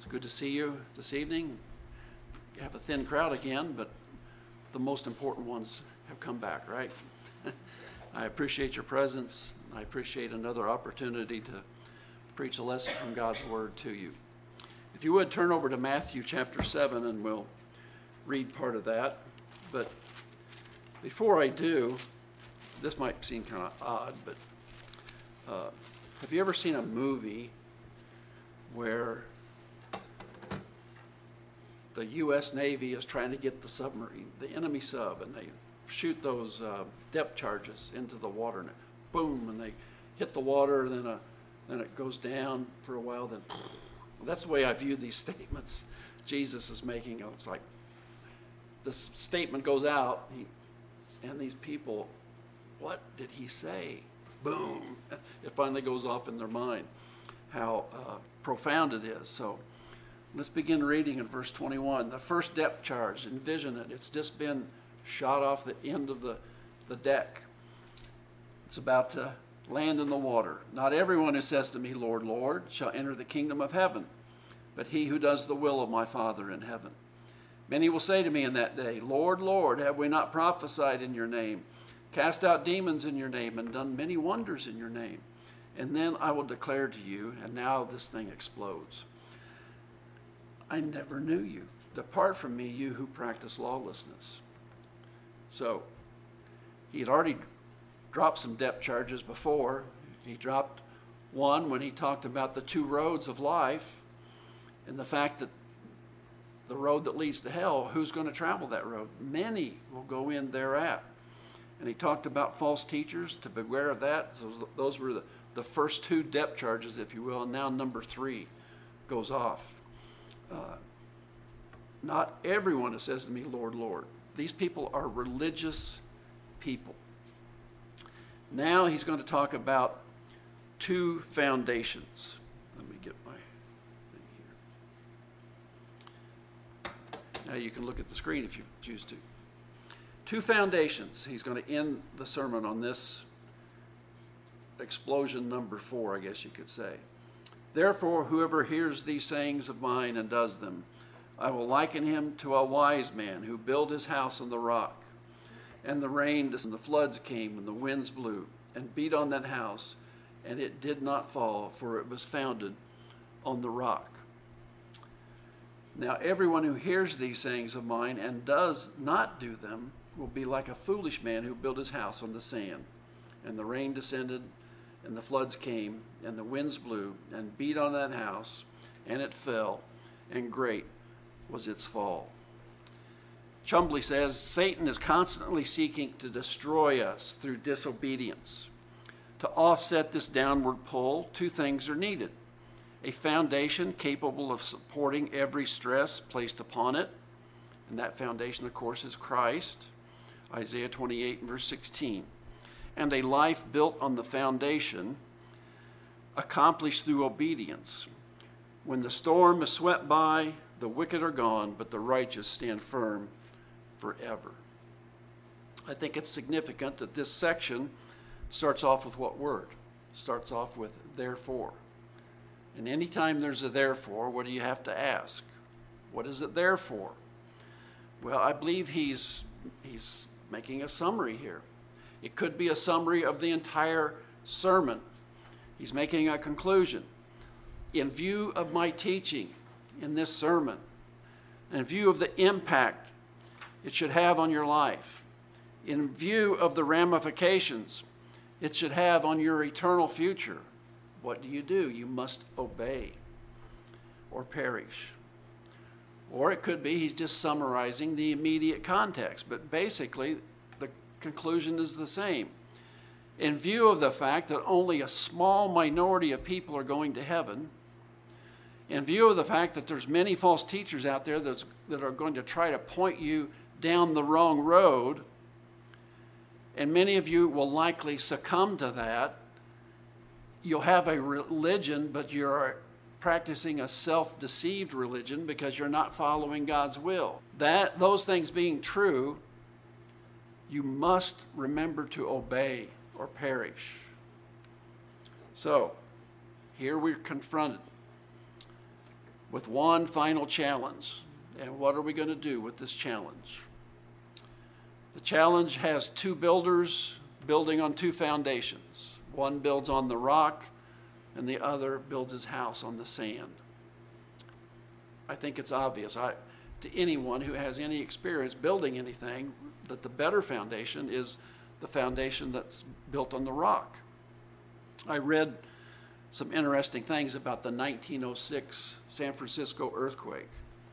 It's good to see you this evening. You have a thin crowd again, but the most important ones have come back, right? I appreciate your presence. I appreciate another opportunity to preach a lesson from God's Word to you. If you would, turn over to Matthew chapter 7, and we'll read part of that. But before I do, this might seem kind of odd, but have you ever seen a movie where the U.S. Navy is trying to get the submarine, the enemy sub, and they shoot those depth charges into the water, and boom, and they hit the water, then it goes down for a while, then that's the way I view these statements Jesus is making. It's like this statement goes out, and these people, what did he say? Boom, it finally goes off in their mind, how profound it is. So let's begin reading in verse 21. The first depth charge, envision it. It's just been shot off the end of the deck. It's about to land in the water. Not everyone who says to me, Lord, Lord, shall enter the kingdom of heaven, but he who does the will of my Father in heaven. Many will say to me in that day, Lord, Lord, have we not prophesied in your name, cast out demons in your name, and done many wonders in your name? And then I will declare to you, and now this thing explodes, I never knew you. Depart from me, you who practice lawlessness. So he had already dropped some depth charges before. He dropped one when he talked about the two roads of life and the fact that the road that leads to hell, who's going to travel that road? Many will go in thereat. And he talked about false teachers, to beware of that. So those were the first two depth charges, if you will, and now number 3 goes off. Not everyone who says to me, Lord, Lord. These people are religious people. Now he's going to talk about 2 foundations. Let me get my thing here. Now you can look at the screen if you choose to. 2 foundations. He's going to end the sermon on this explosion number 4, I guess you could say. Therefore, whoever hears these sayings of mine and does them, I will liken him to a wise man who built his house on the rock. And the rain and the floods came, and the winds blew, and beat on that house, and it did not fall, for it was founded on the rock. Now everyone who hears these sayings of mine and does not do them will be like a foolish man who built his house on the sand. And the rain descended, and the floods came, and the winds blew, and beat on that house, and it fell, and great was its fall. Chumbley says, Satan is constantly seeking to destroy us through disobedience. To offset this downward pull, 2 things are needed. A foundation capable of supporting every stress placed upon it, and that foundation, of course, is Christ, Isaiah 28 and verse 16. And a life built on the foundation, accomplished through obedience. When the storm is swept by, the wicked are gone, but the righteous stand firm forever. I think it's significant that this section starts off with what word? Starts off with therefore. And anytime there's a therefore, what do you have to ask? What is it there for? Well, I believe he's making a summary here. It could be a summary of the entire sermon. He's making a conclusion. In view of my teaching in this sermon, in view of the impact it should have on your life, in view of the ramifications it should have on your eternal future, what do? You must obey or perish. Or it could be he's just summarizing the immediate context, but basically the conclusion is the same. In view of the fact that only a small minority of people are going to heaven, in view of the fact that there's many false teachers out there that are going to try to point you down the wrong road, and many of you will likely succumb to that, you'll have a religion, but you're practicing a self-deceived religion because you're not following God's will. Those things being true, you must remember to obey or perish. So, here we're confronted. with one final challenge. And what are we going to do with this challenge? The challenge has two builders building on two foundations. One builds on the rock, and the other builds his house on the sand. I think it's obvious to anyone who has any experience building anything that the better foundation is the foundation that's built on the rock. I read some interesting things about the 1906 San Francisco earthquake.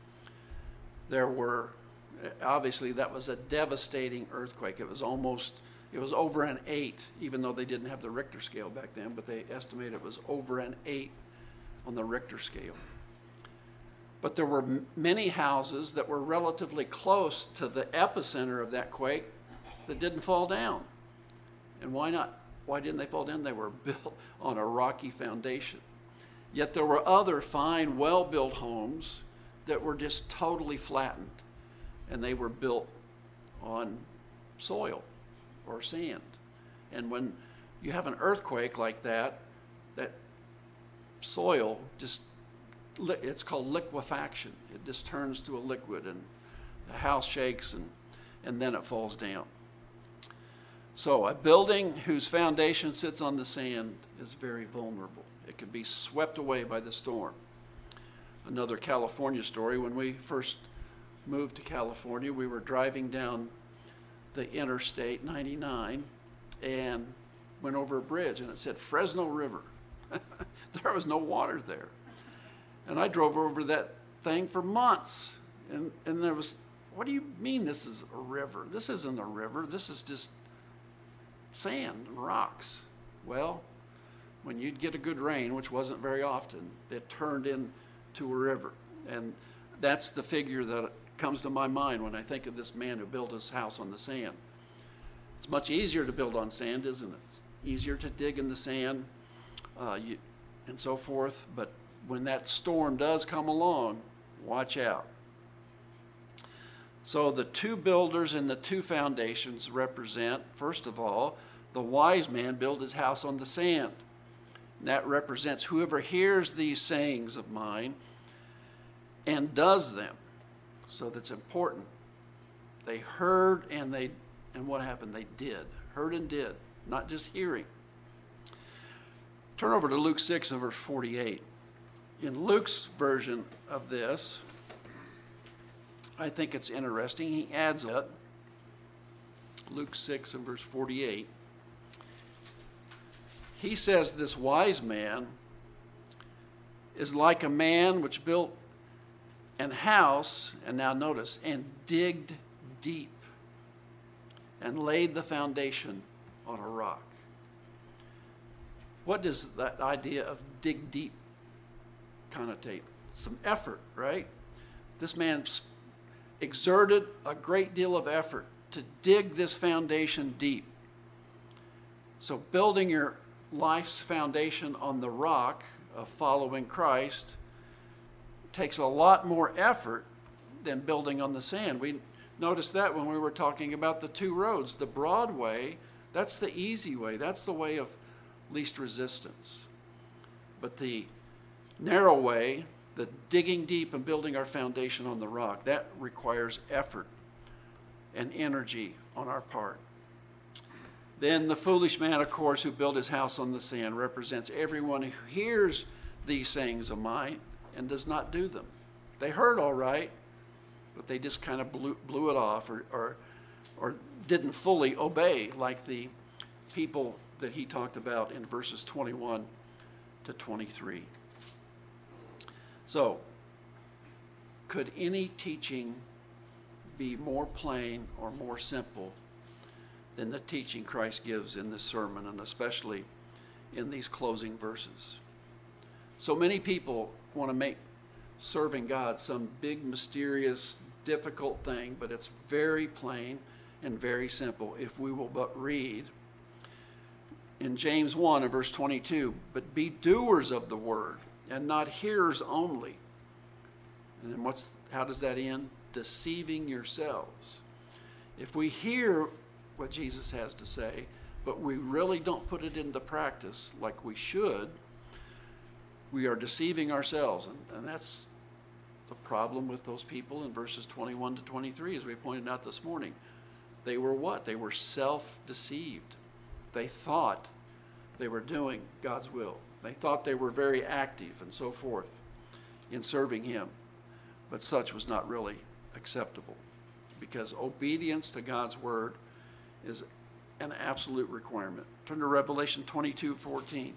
Obviously that was a devastating earthquake. It was over an 8, even though they didn't have the Richter scale back then, but they estimate it was over an 8 on the Richter scale. But there were many houses that were relatively close to the epicenter of that quake that didn't fall down. And why not? Why didn't they fall down? They were built on a rocky foundation. Yet there were other fine, well-built homes that were just totally flattened, and they were built on soil or sand. And when you have an earthquake like that, that soil it's called liquefaction. It just turns to a liquid, and the house shakes, and then it falls down. So a building whose foundation sits on the sand is very vulnerable. It could be swept away by the storm. Another California story, when we first moved to California, we were driving down the Interstate 99 and went over a bridge, and it said Fresno River. There was no water there. And I drove over that thing for months. And there was, what do you mean this is a river? This isn't a river. This is just sand and rocks. Well, when you'd get a good rain, which wasn't very often, it turned into a river. And that's the figure that comes to my mind when I think of this man who built his house on the sand. It's much easier to build on sand, isn't it? It's easier to dig in the sand and so forth. But when that storm does come along, watch out. So the two builders and the two foundations represent, first of all, the wise man built his house on the sand. And that represents whoever hears these sayings of mine and does them. So that's important. They heard and what happened? They did. Heard and did, not just hearing. Turn over to Luke 6 and verse 48. In Luke's version of this, I think it's interesting. He adds it. Luke 6 and verse 48. He says this wise man is like a man which built an house, and now notice, and digged deep and laid the foundation on a rock. What does that idea of dig deep connotate? Some effort, right? This man exerted a great deal of effort to dig this foundation deep. So building your life's foundation on the rock of following Christ takes a lot more effort than building on the sand. We noticed that when we were talking about the two roads. The broad way, that's the easy way. That's the way of least resistance. But the narrow way, the digging deep and building our foundation on the rock, that requires effort and energy on our part. Then the foolish man, of course, who built his house on the sand represents everyone who hears these sayings of mine and does not do them. They heard all right, but they just kind of blew it off or didn't fully obey, like the people that he talked about in verses 21 to 23. So, could any teaching be more plain or more simple than the teaching Christ gives in this sermon, and especially in these closing verses? So many people want to make serving God some big, mysterious, difficult thing, but it's very plain and very simple if we will but read in James 1 and verse 22, but be doers of the word and not hearers only. And then how does that end? Deceiving yourselves. If we hear what Jesus has to say, but we really don't put it into practice like we should, we are deceiving ourselves, and that's the problem with those people in verses 21 to 23, as we pointed out this morning. They were what? They were self-deceived. They thought they were doing God's will. They thought they were very active and so forth in serving him. But such was not really acceptable, because obedience to God's word is an absolute requirement. Turn to Revelation 22:14.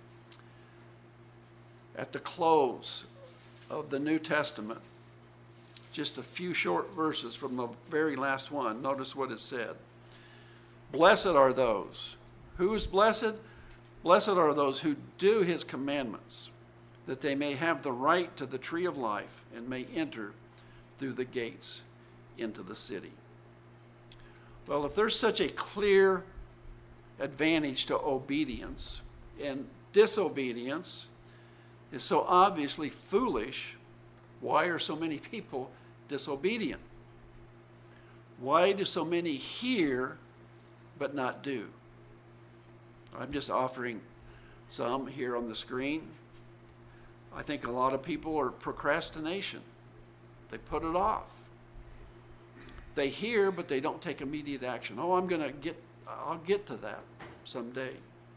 At the close of the New Testament, just a few short verses from the very last one, notice what it said. Blessed are those. Who is blessed? Blessed are those who do his commandments, that they may have the right to the tree of life and may enter through the gates into the city. Well, if there's such a clear advantage to obedience, and disobedience is so obviously foolish, why are so many people disobedient? Why do so many hear but not do? I'm just offering some here on the screen. I think a lot of people are procrastination. They put it off. They hear, but they don't take immediate action. Oh, I'll get to that someday.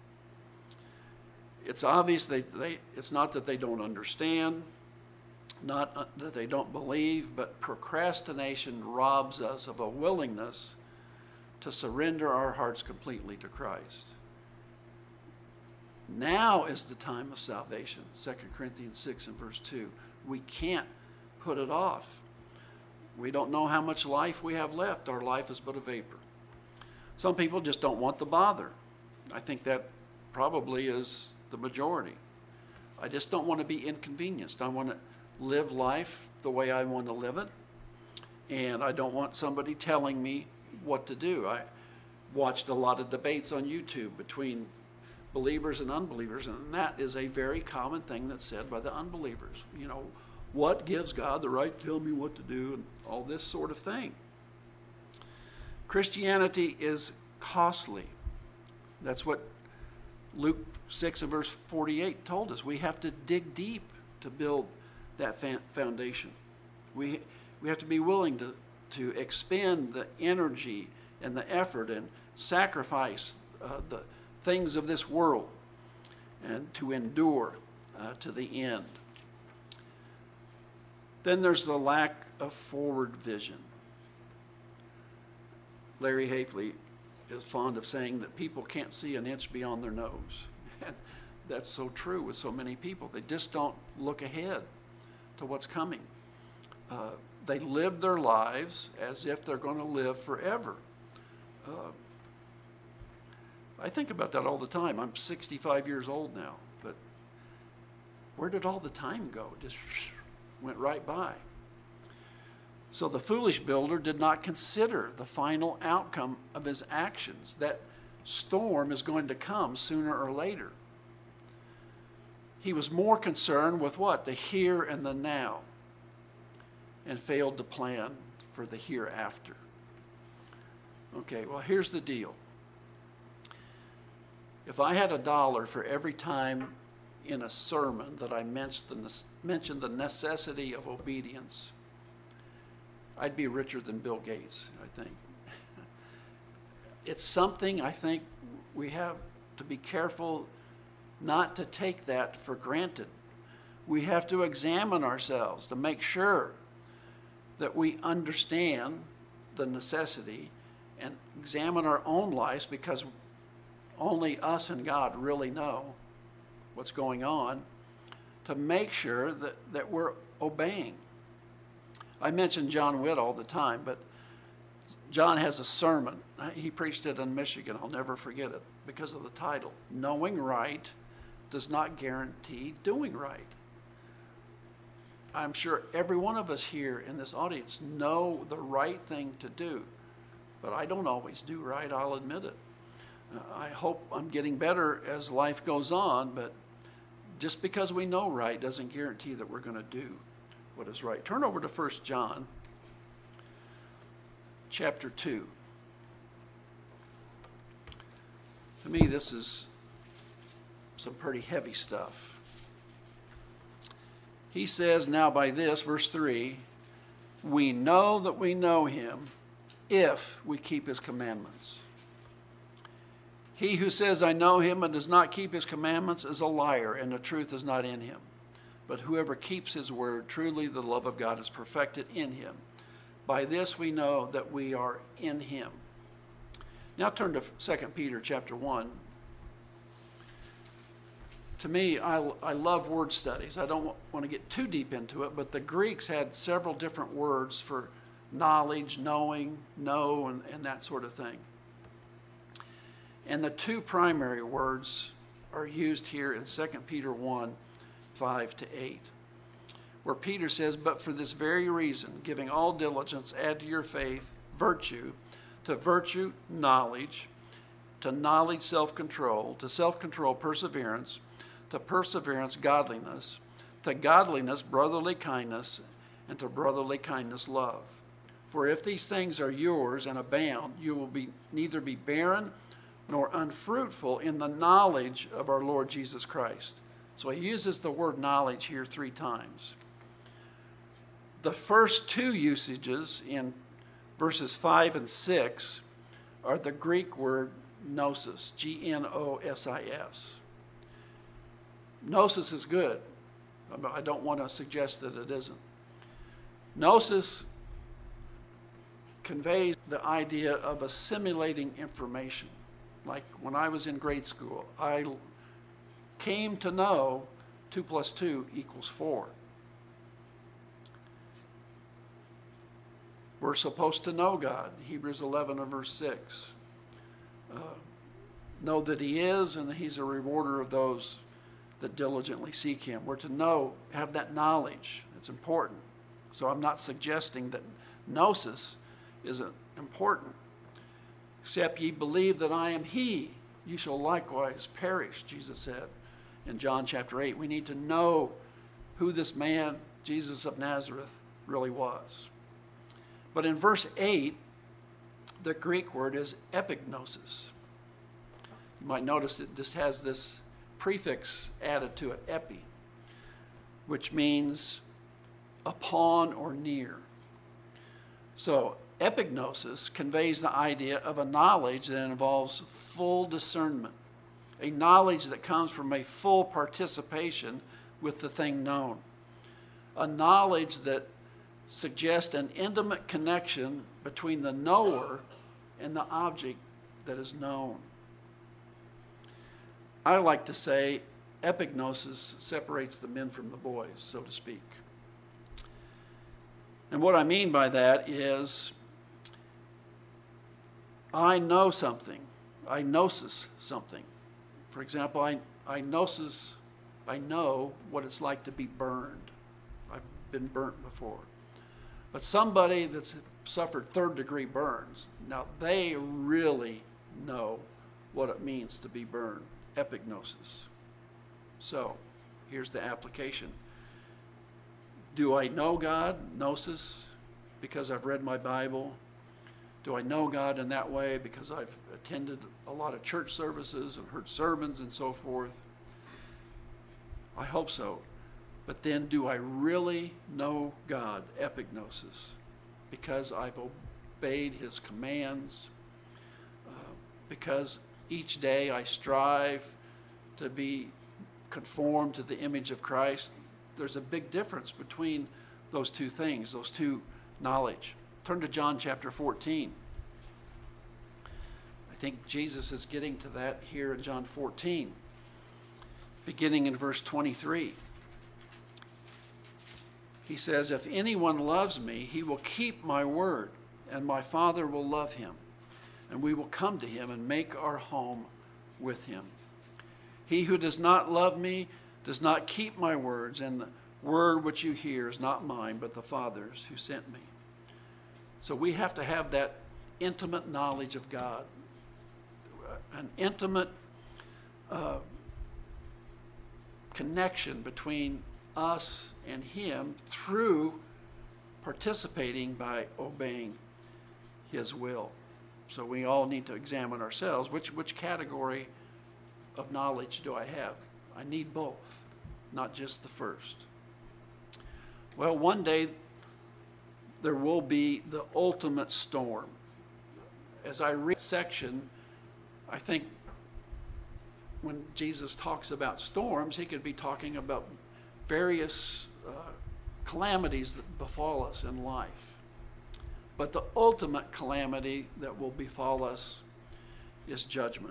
It's obvious it's not that they don't understand, not that they don't believe, but procrastination robs us of a willingness to surrender our hearts completely to Christ. Now is the time of salvation, 2 Corinthians 6 and verse 2. We can't put it off. We don't know how much life we have left. Our life is but a vapor. Some people just don't want the bother. I think that probably is the majority. I just don't want to be inconvenienced. I want to live life the way I want to live it. And I don't want somebody telling me what to do. I watched a lot of debates on YouTube between believers and unbelievers, and that is a very common thing that's said by the unbelievers. You know, what gives God the right to tell me what to do, and all this sort of thing. Christianity is costly. That's what Luke 6 and verse 48 told us. We have to dig deep to build that foundation. We have to be willing to expend the energy and the effort and sacrifice the things of this world and to endure to the end. Then there's the lack of forward vision. Larry Hafley is fond of saying that people can't see an inch beyond their nose. And that's so true with so many people. They just don't look ahead to what's coming. They live their lives as if they're going to live forever. I think about that all the time. I'm 65 years old now, but where did all the time go? Just went right by. So the foolish builder did not consider the final outcome of his actions. That storm is going to come sooner or later. He was more concerned with what? The here and the now, and failed to plan for the hereafter. Okay, well, here's the deal. If I had $1 for every time in a sermon that I mentioned the necessity of obedience, I'd be richer than Bill Gates, I think. It's something I think we have to be careful not to take that for granted. We have to examine ourselves to make sure that we understand the necessity and examine our own lives, because only us and God really know what's going on, to make sure that we're obeying. I mention John Witt all the time, but John has a sermon. He preached it in Michigan. I'll never forget it because of the title. Knowing right does not guarantee doing right. I'm sure every one of us here in this audience know the right thing to do, but I don't always do right, I'll admit it. I hope I'm getting better as life goes on, but just because we know right doesn't guarantee that we're going to do what is right. Turn over to 1 John chapter 2. To me, this is some pretty heavy stuff. He says, now by this, verse 3, we know that we know him if we keep his commandments. He who says, I know him, and does not keep his commandments is a liar, and the truth is not in him. But whoever keeps his word, truly the love of God is perfected in him. By this we know that we are in him. Now turn to 2 Peter chapter 1. To me, I love word studies. I don't want to get too deep into it, but the Greeks had several different words for knowledge, knowing, know, and that sort of thing. And the two primary words are used here in 2 Peter 1, 5 to 8, where Peter says, but for this very reason, giving all diligence, add to your faith virtue, to virtue knowledge, to knowledge self-control, to self-control perseverance, to perseverance godliness, to godliness brotherly kindness, and to brotherly kindness love. For if these things are yours and abound, you will neither be barren nor unfruitful in the knowledge of our Lord Jesus Christ. So he uses the word knowledge here 3 times. The first 2 usages in verses 5 and 6 are the Greek word gnosis, Gnosis. Gnosis is good. I don't want to suggest that it isn't. Gnosis conveys the idea of assimilating information. Like when I was in grade school, I came to know 2 plus 2 equals 4. We're supposed to know God, Hebrews 11 and verse 6. Know that he is, and that he's a rewarder of those that diligently seek him. We're to know, have that knowledge. It's important. So I'm not suggesting that gnosis isn't important. Except ye believe that I am he, you shall likewise perish, Jesus said in John chapter 8. We need to know who this man, Jesus of Nazareth, really was. But in verse 8, the Greek word is epignosis. You might notice it just has this prefix added to it, epi, which means upon or near. So epignosis conveys the idea of a knowledge that involves full discernment, a knowledge that comes from a full participation with the thing known, a knowledge that suggests an intimate connection between the knower and the object that is known. I like to say epignosis separates the men from the boys, so to speak. And what I mean by that is I know something. I gnosis something. For example, I know what it's like to be burned. I've been burnt before. But somebody that's suffered 3rd-degree burns, now they really know what it means to be burned. Epignosis. So, here's the application. Do I know God, gnosis, because I've read my Bible? Do I know God in that way because I've attended a lot of church services and heard sermons and so forth? I hope so. But then do I really know God, epignosis, because I've obeyed his commands, because each day I strive to be conformed to the image of Christ? There's a big difference between those two things, those two knowledge. Turn to John chapter 14. I think Jesus is getting to that here in John 14, beginning in verse 23. He says, if anyone loves me, he will keep my word, and my Father will love him, and we will come to him and make our home with him. He who does not love me does not keep my words, and the word which you hear is not mine, but the Father's who sent me. So we have to have that intimate knowledge of God, an intimate connection between us and him through participating by obeying his will. So we all need to examine ourselves. Which category of knowledge do I have? I need both, not just the first. Well, one day there will be the ultimate storm. As I read this section, I think when Jesus talks about storms, he could be talking about various calamities that befall us in life. But the ultimate calamity that will befall us is judgment.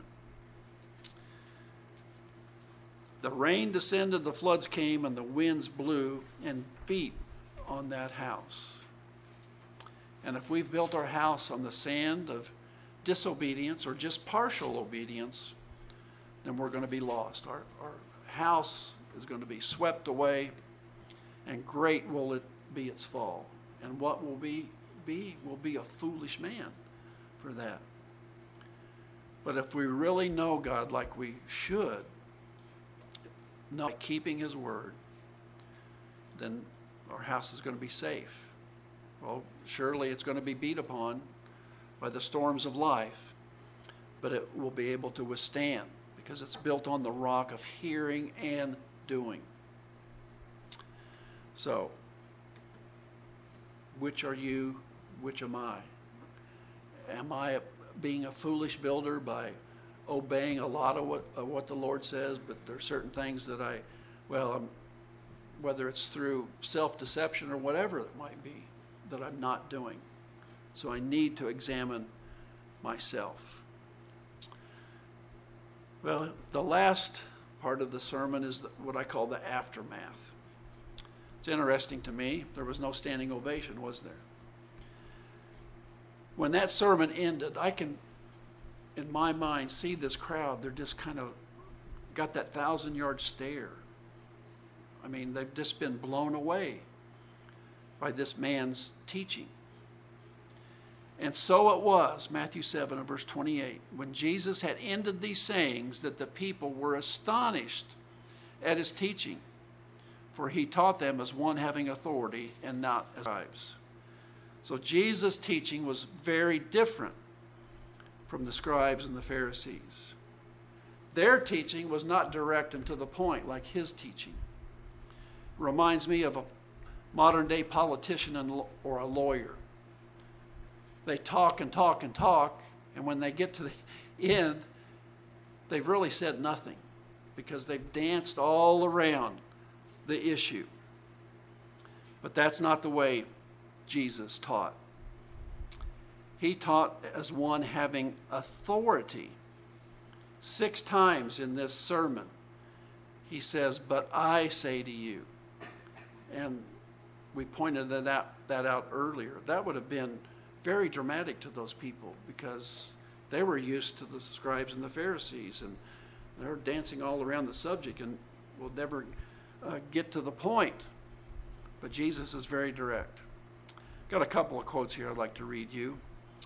The rain descended, the floods came, and the winds blew and beat on that house. And if we've built our house on the sand of disobedience or just partial obedience, then we're going to be lost. Our house is going to be swept away, and great will it be its fall. And what will be a foolish man for that. But if we really know God like we should, know keeping his word, then our house is going to be safe. Well, surely it's going to be beat upon by the storms of life, but it will be able to withstand because it's built on the rock of hearing and doing. So, which are you? Which am I? Am I being a foolish builder by obeying a lot of what the Lord says, but there are certain things that whether it's through self-deception or whatever it might be, that I'm not doing. So I need to examine myself. Well, the last part of the sermon is what I call the aftermath. It's interesting to me. There was no standing ovation, was there? When that sermon ended, I can, in my mind, see this crowd. They're just kind of got that 1,000-yard stare. I mean, they've just been blown away by this man's teaching. And so it was, Matthew 7 and verse 28, when Jesus had ended these sayings, that the people were astonished at his teaching, for he taught them as one having authority and not as scribes. So Jesus' teaching was very different from the scribes and the Pharisees. Their teaching was not direct and to the point like his teaching. Reminds me of a modern-day politician or a lawyer. They talk and talk and talk, and when they get to the end, they've really said nothing because they've danced all around the issue. But that's not the way Jesus taught. He taught as one having authority. 6 times in this sermon, he says, "But I say to you." And we pointed that out earlier. That would have been very dramatic to those people because they were used to the scribes and the Pharisees, and they're dancing all around the subject and will never get to the point. But Jesus is very direct. Got a couple of quotes here I'd like to read you.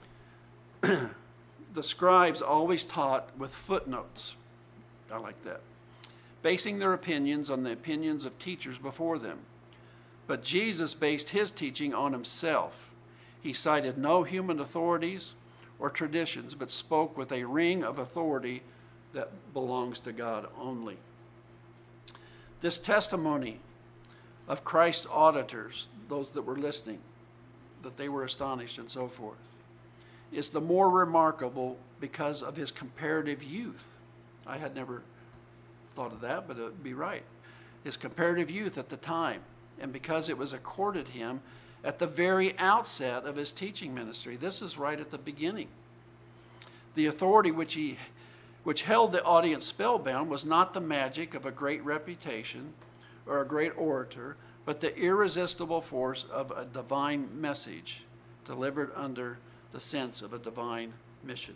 The scribes always taught with footnotes. I like that. Basing their opinions on the opinions of teachers before them. But Jesus based his teaching on himself. He cited no human authorities or traditions, but spoke with a ring of authority that belongs to God only. This testimony of Christ's auditors, those that were listening, that they were astonished and so forth, is the more remarkable because of his comparative youth. I had never thought of that, but it would be right. His comparative youth at the time, and because it was accorded him at the very outset of his teaching ministry. This is right at the beginning. The authority which held the audience spellbound was not the magic of a great reputation or a great orator, but the irresistible force of a divine message delivered under the sense of a divine mission.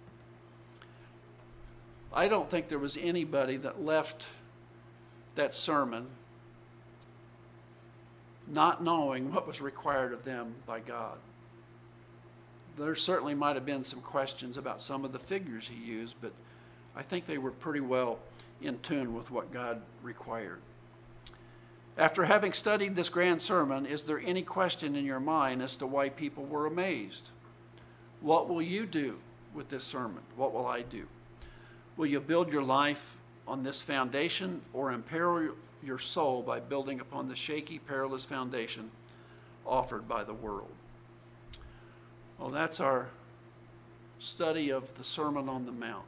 I don't think there was anybody that left that sermon not knowing what was required of them by God. There certainly might have been some questions about some of the figures he used, but I think they were pretty well in tune with what God required. After having studied this grand sermon, is there any question in your mind as to why people were amazed? What will you do with this sermon? What will I do? Will you build your life on this foundation or imperil your soul by building upon the shaky, perilous foundation offered by the world. Well, that's our study of the Sermon on the Mount.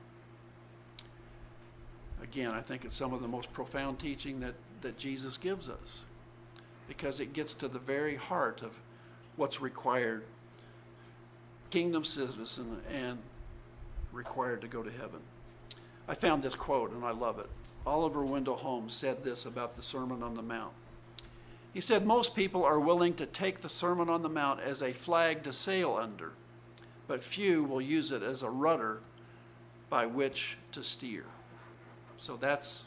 Again, I think it's some of the most profound teaching that Jesus gives us, because it gets to the very heart of what's required, kingdom citizen and required to go to heaven. I found this quote and I love it. Oliver Wendell Holmes said this about the Sermon on the Mount. He said, "Most people are willing to take the Sermon on the Mount as a flag to sail under, but few will use it as a rudder by which to steer." So that's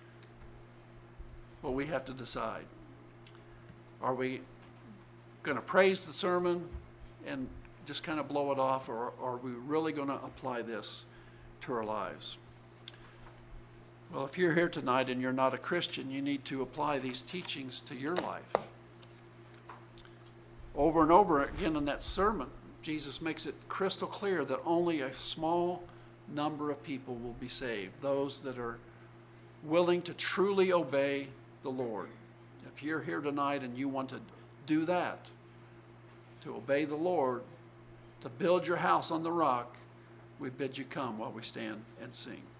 what we have to decide. Are we going to praise the sermon and just kind of blow it off, or are we really going to apply this to our lives? Well, if you're here tonight and you're not a Christian, you need to apply these teachings to your life. Over and over again in that sermon, Jesus makes it crystal clear that only a small number of people will be saved, those that are willing to truly obey the Lord. If you're here tonight and you want to do that, to obey the Lord, to build your house on the rock, we bid you come while we stand and sing.